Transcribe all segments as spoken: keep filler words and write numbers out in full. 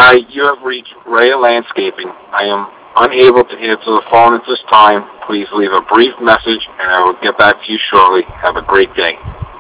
Hi, you have reached Ray Landscaping. I am unable to answer the phone at this time. Please leave a brief message and I will get back to you shortly. Have a great day.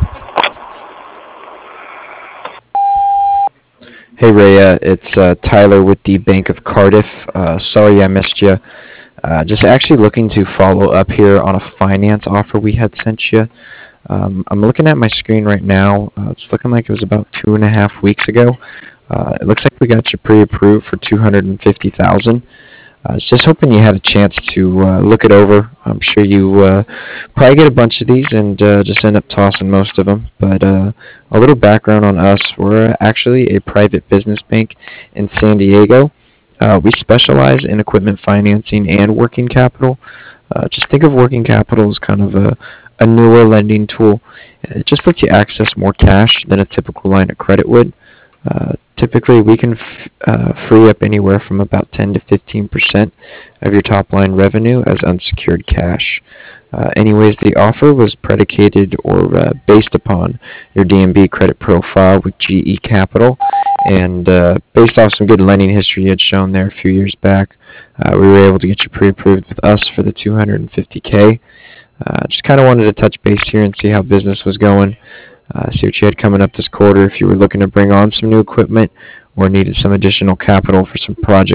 Hey Rhea, it's uh, Tyler with the Bank of Cardiff. Uh, sorry I missed you. Uh, just actually looking to follow up here on a finance offer we had sent you. Um, I'm looking at my screen right now. Uh, it's looking like it was about two and a half weeks ago. Uh, it looks like we got you pre-approved for two hundred fifty thousand. I was just hoping you had a chance to uh, look it over. I'm sure you uh, probably get a bunch of these and uh, just end up tossing most of them. But uh, a little background on us. We're actually a private business bank in San Diego. Uh, we specialize in equipment financing and working capital. Uh, just think of working capital as kind of a, a newer lending tool. It just lets you access more cash than a typical line of credit would. Uh, typically, we can f- uh, free up anywhere from about ten to fifteen percent of your top line revenue as unsecured cash. Uh, anyways, the offer was predicated or uh, based upon your D M B credit profile with G E Capital, and uh, based off some good lending history you had shown there a few years back, uh, we were able to get you pre-approved with us for the two hundred fifty K. Uh, just kind of wanted to touch base here and see how business was going. Uh, see what you had coming up this quarter if you were looking to bring on some new equipment or needed some additional capital for some projects